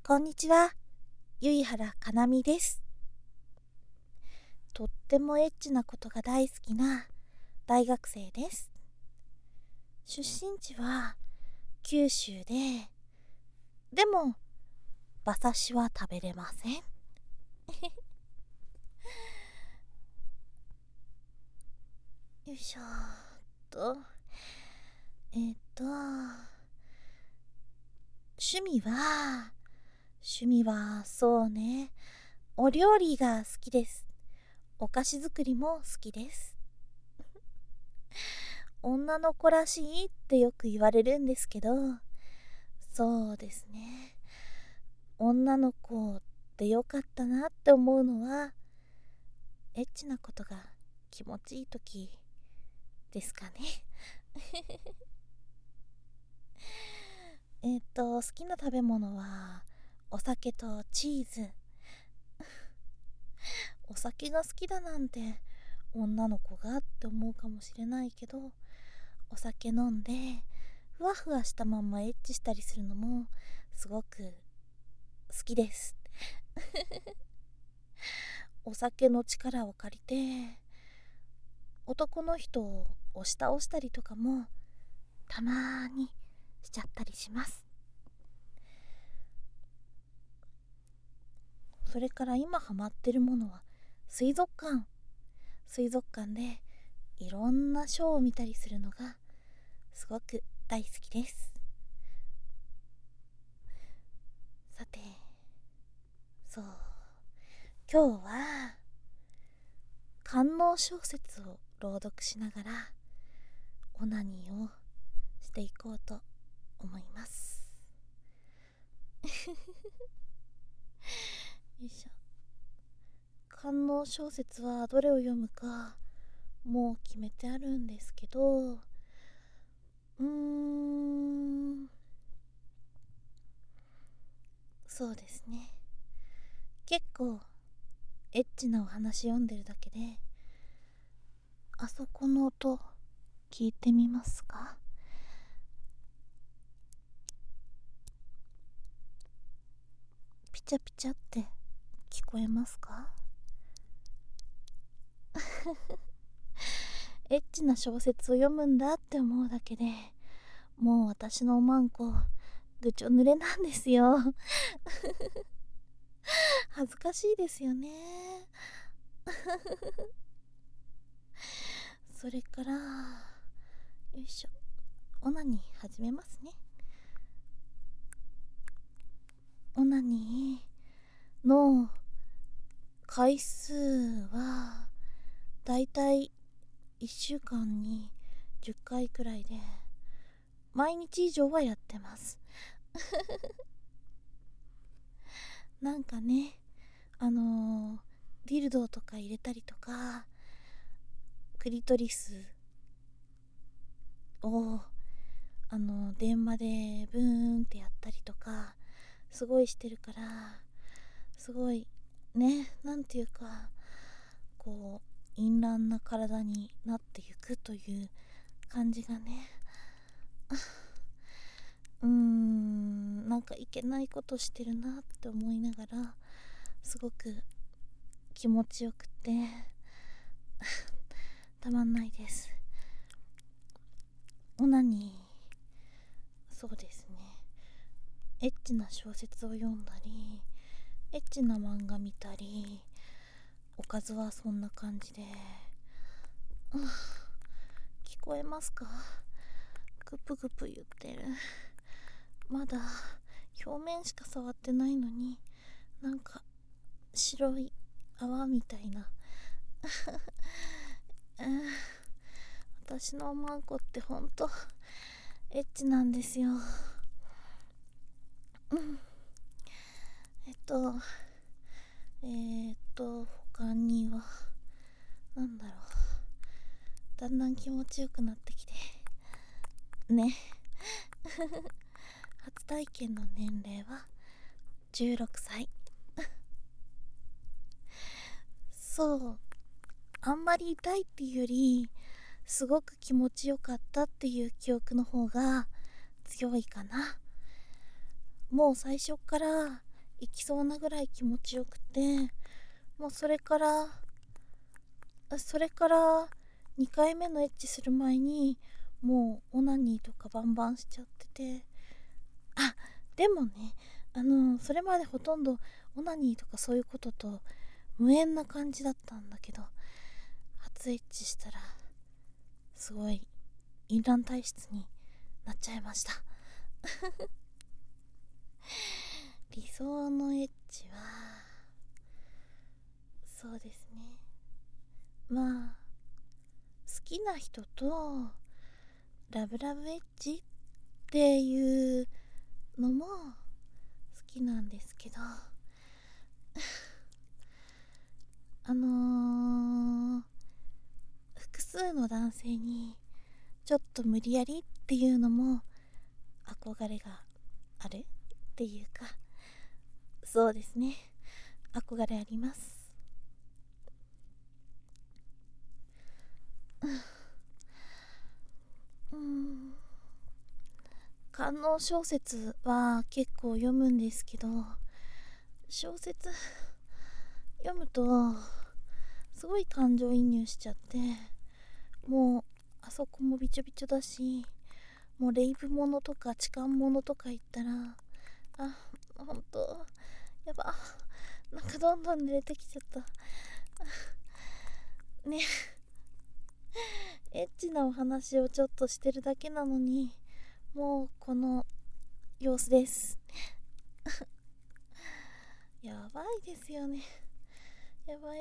こんにちは、ゆいはらかなみです。とってもエッチなことが大好きな大学生です。出身地は九州でも馬刺しは食べれません。よいしょと、趣味はそうね、お料理が好きです。お菓子作りも好きです。女の子らしいってよく言われるんですけど、そうですね、女の子でよかったなって思うのは、エッチなことが気持ちいい時ですかね。好きな食べ物はお酒とチーズ。お酒が好きだなんて女の子がって思うかもしれないけど、お酒飲んでふわふわしたまんまエッチしたりするのもすごく好きです。お酒の力を借りて男の人を押し倒したりとかもたまにしちゃったりします。それから今ハマってるものは水族館でいろんなショーを見たりするのがすごく大好きです。さて、そう、今日は官能小説を朗読しながらオナニーをしていこうと思います。よいしょ。官能小説はどれを読むかもう決めてあるんですけど、そうですね、結構エッチなお話読んでるだけで、あそこの音聞いてみますか？ピチャピチャって聞こえますか？エッチな小説を読むんだって思うだけでもう私のおまんこぐちょ濡れなんですよ。恥ずかしいですよね。それからよいしょ、オナニー始めますね。オナニーの回数はだいたい1週間に10回くらいで毎日以上はやってます。なんかね、ディルドとか入れたりとかクリトリスを電話でブーンってやったりとかすごいしてるから、すごいね、なんていうかこう淫乱な体になっていくという感じがね、なんかいけないことしてるなって思いながらすごく気持ちよくてたまんないです。オナニー、そうですね、エッチな小説を読んだりエッチな漫画見たり、おかずはそんな感じで、聞こえますか？グプグプ言ってる。まだ表面しか触ってないのになんか白い泡みたいな。私のおまんこってほんとエッチなんですよ。他にはなんだろう、だんだん気持ちよくなってきてね。初体験の年齢は16歳。そう、あんまり痛いっていうよりすごく気持ちよかったっていう記憶の方が強いかな。もう最初から行きそうなぐらい気持ちよくて、もうそれから2回目のエッチする前にもうオナニーとかバンバンしちゃってて、でもね、それまでほとんどオナニーとかそういうことと無縁な感じだったんだけど、初エッチしたらすごい淫乱体質になっちゃいました理想のエッチはそうですね、まあ好きな人とラブラブエッチっていうのも好きなんですけど複数の男性にちょっと無理やりっていうのも憧れがあるっていうか、そうですね、憧れあります官能小説は結構読むんですけど、小説読むとすごい感情移入しちゃって、もうあそこもびちょびちょだし、もうレイブものとか痴漢ものとか言ったらほんとやば、なんかどんどん濡れてきちゃったねエッチなお話をちょっとしてるだけなのに、もうこの様子ですやばいですよね、やばい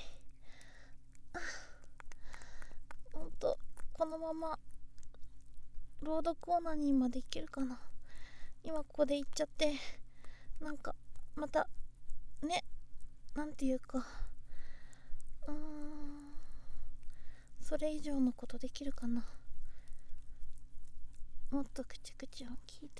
ほんと、このまま朗読オナニーまでいけるかな。今ここで言っちゃってなんかまたね、なんていうか、それ以上のことできるかな。もっと口々を聞いて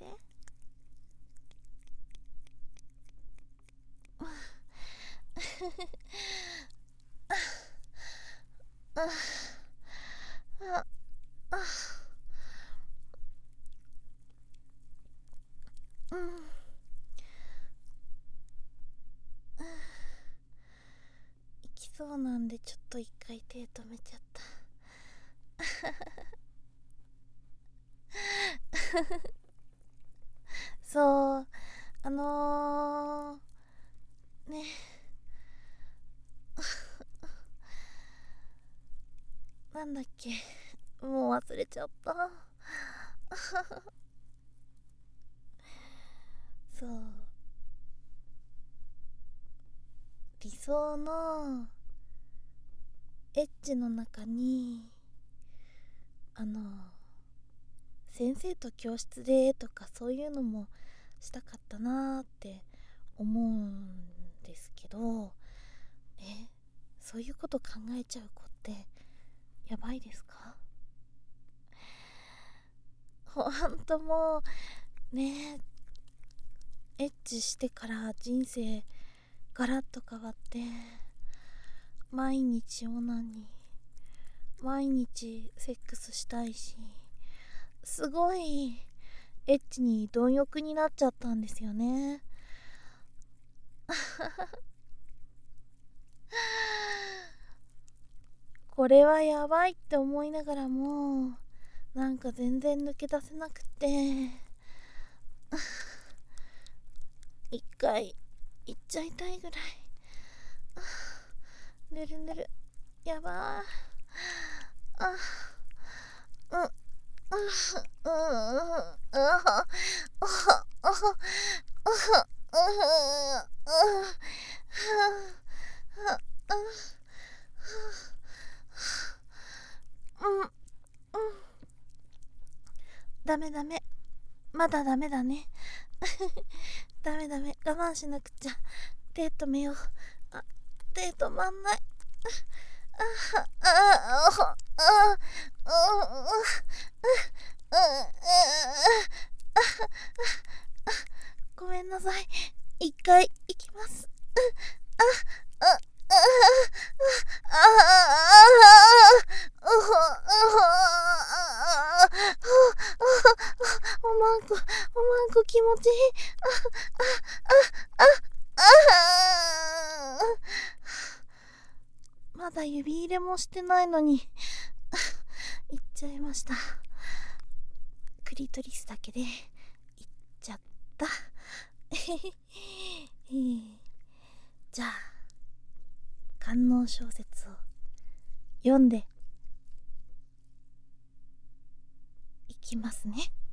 行きそうなんでちょっと一回手止めちゃったそうねなんだっけ、もう忘れちゃったそう理想のエッチの中に先生と教室でとかそういうのもしたかったなーって思うんですけど、そういうこと考えちゃう子ってやばいですか？ほんともうね、エッチしてから人生ガラッと変わって、毎日オナニー、毎日セックスしたいし、すごいエッチに貪欲になっちゃったんですよねこれはやばいって思いながらもなんか全然抜け出せなくて一回行っちゃいたいぐらいぬるぬる、やばー、ダメまだダメだねダメ我慢しなくちゃ。手止めよう。手止まんない。ごめんなさい。一回行きます。おまんこ気持ちいい。 げもしてないのに言っちゃいました。クリトリスだけで言っちゃった。じゃあ官能小説を読んでいきますね。